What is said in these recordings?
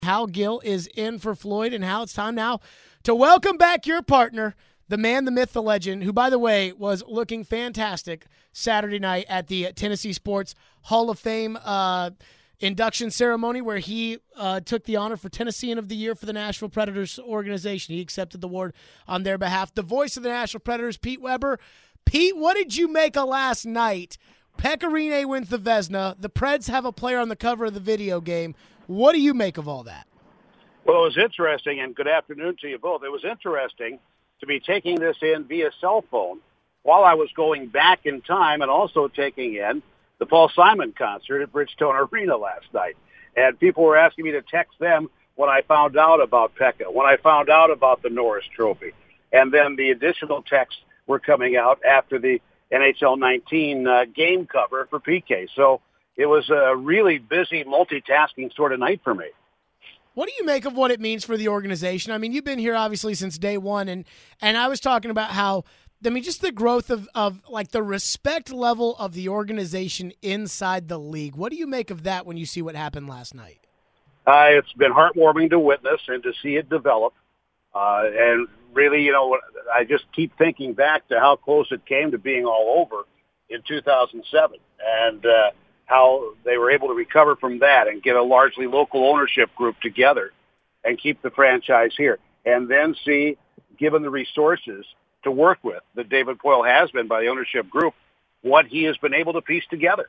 Hal Gill is in for Floyd, and Hal, it's time now to welcome back your partner, the man, the myth, the legend, who, by the way, was looking fantastic Saturday night at the Tennessee Sports Hall of Fame induction ceremony, where he took the honor for Tennessean of the Year for the Nashville Predators organization. He accepted the award on their behalf. The voice of the Nashville Predators, Pete Weber. Pete, what did you make of last night? Pekka Rinne wins the Vezina. The Preds have a player on the cover of the video game. What do you make of all that? Well, it was interesting, and good afternoon to you both. It was interesting to be taking this in via cell phone while I was going back in time and also taking in the Paul Simon concert at Bridgestone Arena last night. And people were asking me to text them when I found out about Pekka, when I found out about the Norris Trophy. And then the additional texts were coming out after the NHL 19 game cover for PK. So it was a really busy multitasking sort of night for me. What do you make of what it means for the organization? I mean, you've been here obviously since day one, and I was talking about how, I mean, just the growth of like the respect level of the organization inside the league. What do you make of that when you see what happened last night? It's been heartwarming to witness and to see it develop. And really, you know, I just keep thinking back to how close it came to being all over in 2007 and how they were able to recover from that and get a largely local ownership group together and keep the franchise here. And then see, given the resources to work with that David Poile has been by the ownership group, what he has been able to piece together.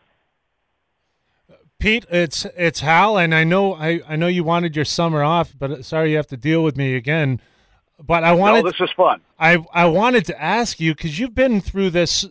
Pete, it's Hal, and I know you wanted your summer off, but sorry you have to deal with me again. But this is fun. I wanted to ask you, because you've been through this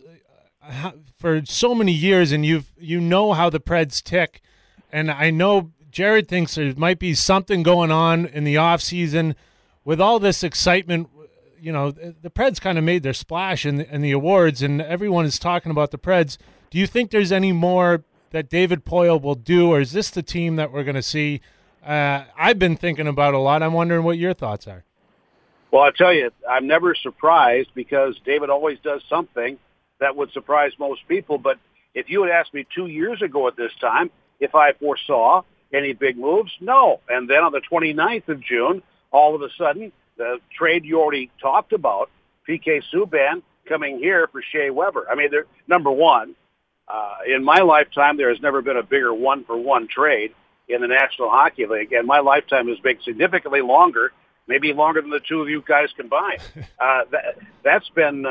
for so many years, and you know how the Preds tick, and I know Jared thinks there might be something going on in the off season with all this excitement. You know, the Preds kind of made their splash in the awards, and everyone is talking about the Preds. Do you think there's any more that David Poile will do, or is this the team that we're going to see? I've been thinking about a lot. I'm wondering what your thoughts are. Well, I'll tell you, I'm never surprised because David always does something that would surprise most people. But if you had asked me 2 years ago at this time if I foresaw any big moves, no. And then on the 29th of June, all of a sudden, the trade you already talked about, PK Subban coming here for Shea Weber. I mean, number one, in my lifetime, there has never been a bigger one-for-one trade in the National Hockey League. And my lifetime has been significantly longer, maybe longer than the two of you guys combined. That's been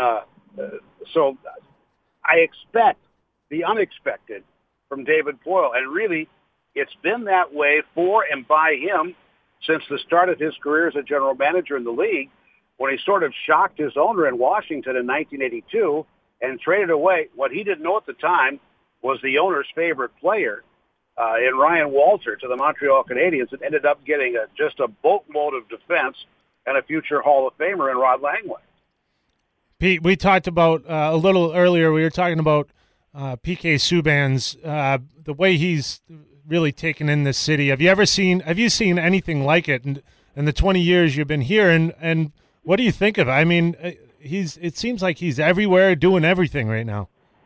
so I expect the unexpected from David Poile. And really, it's been that way for and by him since the start of his career as a general manager in the league, when he sort of shocked his owner in Washington in 1982 and traded away what he didn't know at the time was the owner's favorite player in Ryan Walter to the Montreal Canadiens, and ended up getting just a boatload of defense and a future Hall of Famer in Rod Langway. Pete, we talked about a little earlier, we were talking about PK Subban's, the way he's really taken in this city. Have you seen anything like it in the 20 years you've been here? And what do you think of it? I mean, it seems like he's everywhere doing everything right now.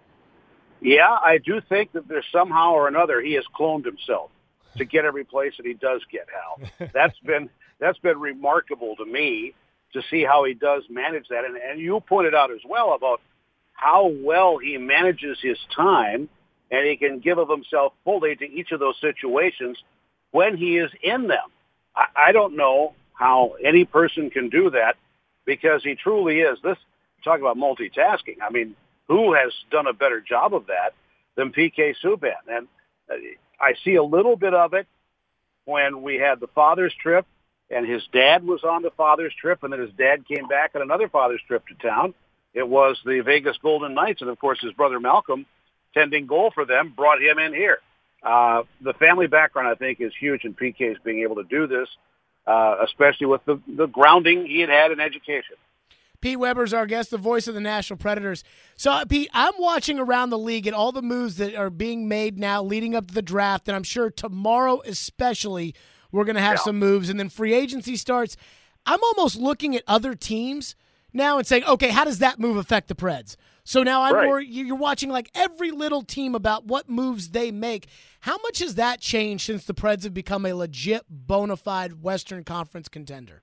Yeah, I do think that there's somehow or another he has cloned himself to get every place that he does get, Hal. That's been remarkable to me to see how he does manage that. And you pointed out as well about how well he manages his time, and he can give of himself fully to each of those situations when he is in them. I don't know how any person can do that, because he truly is. Talk about multitasking. I mean, who has done a better job of that than PK Subban? And I see a little bit of it when we had the father's trip, and his dad was on the father's trip, and then his dad came back on another father's trip to town. It was the Vegas Golden Knights, and of course his brother Malcolm, tending goal for them, brought him in here. The family background, I think, is huge in PK's being able to do this, especially with the grounding he had in education. Pete Weber's our guest, the voice of the Nashville Predators. So, Pete, I'm watching around the league and all the moves that are being made now leading up to the draft, and I'm sure tomorrow especially we're going to have some moves, and then free agency starts. I'm almost looking at other teams now and saying, okay, how does that move affect the Preds? So now I'm Right. more, you're watching like every little team about what moves they make. How much has that changed since the Preds have become a legit, bona fide Western Conference contender?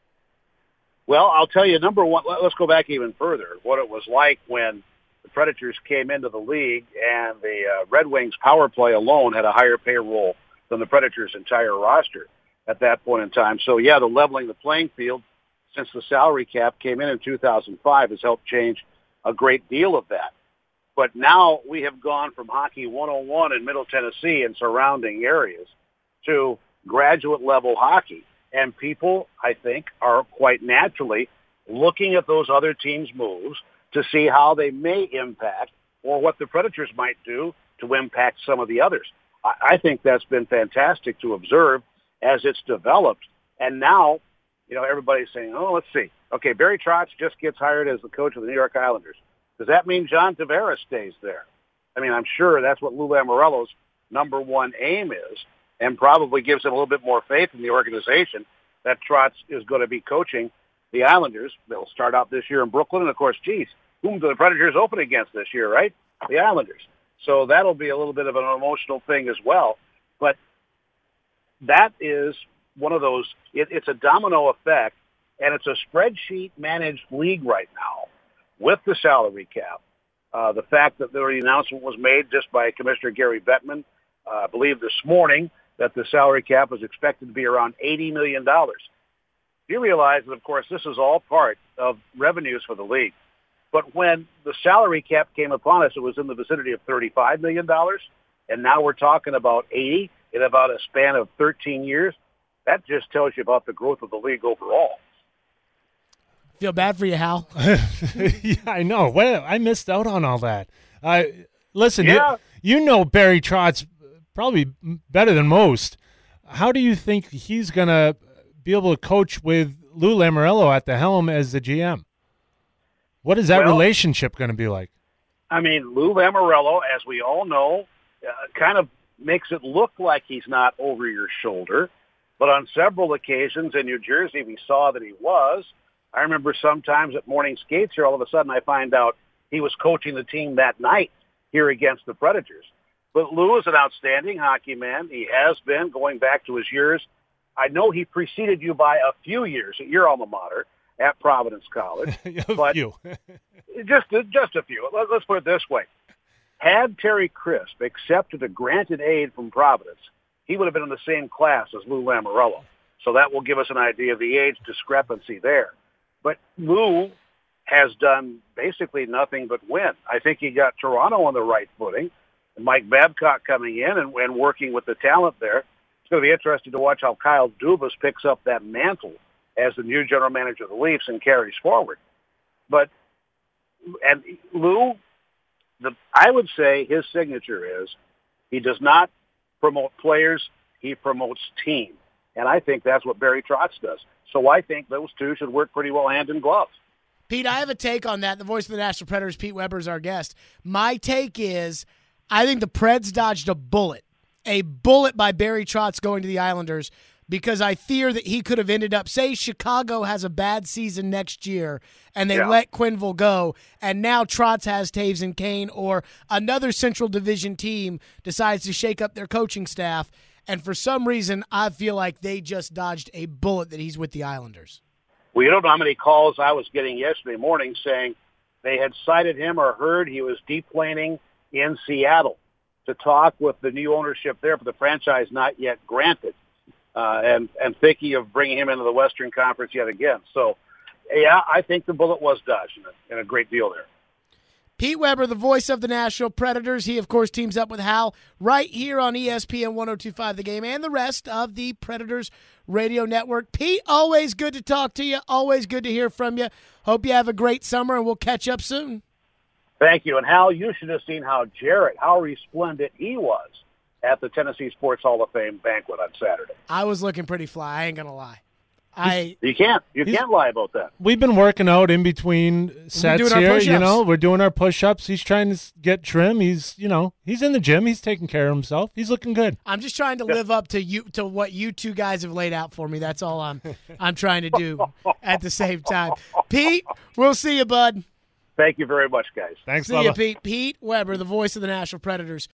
Well, I'll tell you, number one, let's go back even further. What it was like when the Predators came into the league and the Red Wings power play alone had a higher payroll than the Predators' entire roster at that point in time. So, yeah, the leveling the playing field since the salary cap came in 2005 has helped change a great deal of that. But now we have gone from Hockey 101 in Middle Tennessee and surrounding areas to graduate-level hockey. And people, I think, are quite naturally looking at those other teams' moves to see how they may impact or what the Predators might do to impact some of the others. I think that's been fantastic to observe as it's developed. And now, everybody's saying, oh, let's see. Okay, Barry Trotz just gets hired as the coach of the New York Islanders. Does that mean John Tavares stays there? I mean, I'm sure that's what Lou Lamoriello's number one aim is, and probably gives him a little bit more faith in the organization that Trotz is going to be coaching the Islanders. They'll start out this year in Brooklyn, and of course, whom do the Predators open against this year, right? The Islanders. So that'll be a little bit of an emotional thing as well. But that is one of those, it's a domino effect, and it's a spreadsheet-managed league right now with the salary cap. The fact that the announcement was made just by Commissioner Gary Bettman, I believe this morning, that the salary cap is expected to be around $80 million. You realize that, of course, this is all part of revenues for the league. But when the salary cap came upon us, it was in the vicinity of $35 million, and now we're talking about 80 in about a span of 13 years. That just tells you about the growth of the league overall. Feel bad for you, Hal. Yeah, I know. Well, I missed out on all that. Listen, Yeah. you know Barry Trotz probably better than most. How do you think he's going to be able to coach with Lou Lamoriello at the helm as the GM? What is that relationship going to be like? I mean, Lou Lamoriello, as we all know, kind of makes it look like he's not over your shoulder. But on several occasions in New Jersey, we saw that he was. I remember sometimes at morning skates here, all of a sudden I find out he was coaching the team that night here against the Predators. But Lou is an outstanding hockey man. He has been going back to his years. I know he preceded you by a few years at your alma mater at Providence College. A few. just a few. Let's put it this way. Had Terry Crisp accepted a granted aid from Providence, he would have been in the same class as Lou Lamoriello. So that will give us an idea of the age discrepancy there. But Lou has done basically nothing but win. I think he got Toronto on the right footing. Mike Babcock coming in and working with the talent there. It's going to be interesting to watch how Kyle Dubas picks up that mantle as the new general manager of the Leafs and carries forward. And Lou, I would say his signature is he does not promote players, he promotes team. And I think that's what Barry Trotz does. So I think those two should work pretty well hand in glove. Pete, I have a take on that. The voice of the Nashville Predators, Pete Weber, is our guest. My take is I think the Preds dodged a bullet by Barry Trotz going to the Islanders, because I fear that he could have ended up, say Chicago has a bad season next year and they let Quenneville go, and now Trotz has Taves and Kane, or another Central Division team decides to shake up their coaching staff, and for some reason I feel like they just dodged a bullet that he's with the Islanders. Well, you don't know how many calls I was getting yesterday morning saying they had cited him or heard he was deplaning in Seattle to talk with the new ownership there for the franchise not yet granted, and thinking of bringing him into the Western Conference yet again. So, yeah, I think the bullet was dodged and a great deal there. Pete Weber, the voice of the Nashville Predators. He, of course, teams up with Hal right here on ESPN 102.5 The Game and the rest of the Predators Radio Network. Pete, always good to talk to you. Always good to hear from you. Hope you have a great summer, and we'll catch up soon. Thank you. And, Hal, you should have seen how resplendent he was at the Tennessee Sports Hall of Fame banquet on Saturday. I was looking pretty fly. I ain't going to lie. You can't lie about that. We've been working out in between sets here. We're doing our push-ups. He's trying to get trim. He's in the gym. He's taking care of himself. He's looking good. I'm just trying to live up to what you two guys have laid out for me. That's all I'm trying to do at the same time. Pete, we'll see you, bud. Thank you very much, guys. Thanks, See you, Bubba. Pete. Pete Weber, the voice of the Nashville Predators.